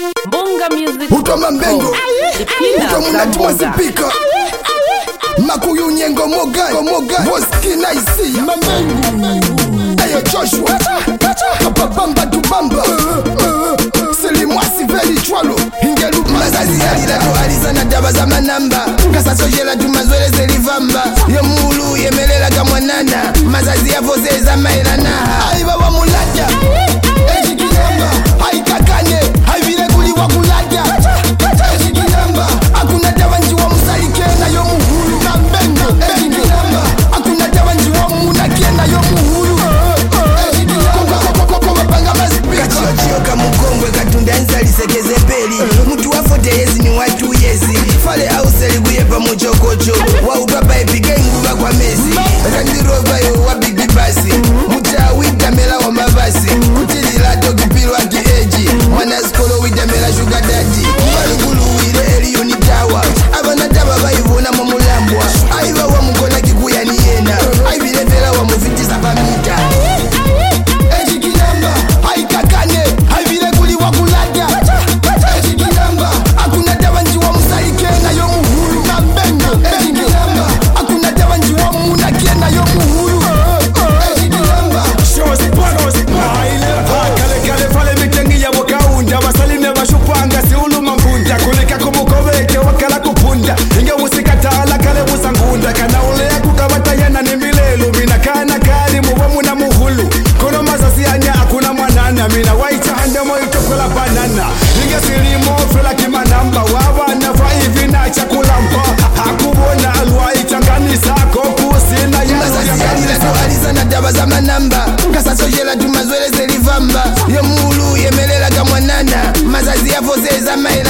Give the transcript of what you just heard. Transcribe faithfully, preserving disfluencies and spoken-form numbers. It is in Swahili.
Bonga music. Utoma mbengo Utoma unatuma zipika Makuyu nyengo moga Moga Boski na isi Mamengu Ayo Joshua Kapabamba tubamba Silimwasi veli chwalo Ingelu mazazi alilatu alizana daba za manamba Kasasojela tumazwele zelivamba Yemulu yemelela kamwanana Mazazi ya fose za mailana Aiba wa mulata Ejikiyamba Haikakanye Haivile kuliwa kulata Ejikiyamba Hakuna tawanji wa musalike na yo muhulu Kambengo Ejikiyamba Hakuna tawanji wa munake na yo muhulu Ejikiyamba Kwa mapanga mazipika Kachio kamukongwe katunda enzali sekeze peli Mutu wafote yezi ni watu yezi Fale au seli kuyepa muchokocho Wa upapa epike nguba kwa mezi Randirova yo wabigi basi Muta wita mela wa mabasi Kutili lato kipilwa kieji Mwana skolo wita mela sugar daddy Mbalugulu wile eli unitawa Abana taba bayivuna mamulambwa Aiva wa mkona kikuya ni yena Aivile vela wa mufitisa famita Ejikiyamba Haikakane Haivile kuliwa kulata Ejikiyamba Hakuna tawanji wa musalike na yo muhulu Kambengo Ejikiyamba Hakuna tawanji wa munake na yo muhulu Ejikiyamba Shows panos Kale kale fale mitengi ya wakaunda Wasaline washupanga si uluma mbunda Kulika kumukoweke wakala kupunda Inge usikatala kale usangunda Kana ulea kukabata yana ni milelu Mina kana kari muwa muna muhulu Kono mazasi anya akuna mwanana Mina waita hande mo itokola banana Inge silimo fela kima namba Wawa nafa hivi na chakulampa Hakubona alwa itanganisa Kokusina ya Mazazi alilatu alizana daba za manamba Kasasojela tumazwele zelivamba Yemulu yemelela kamwanana Mazazi ya fose za maila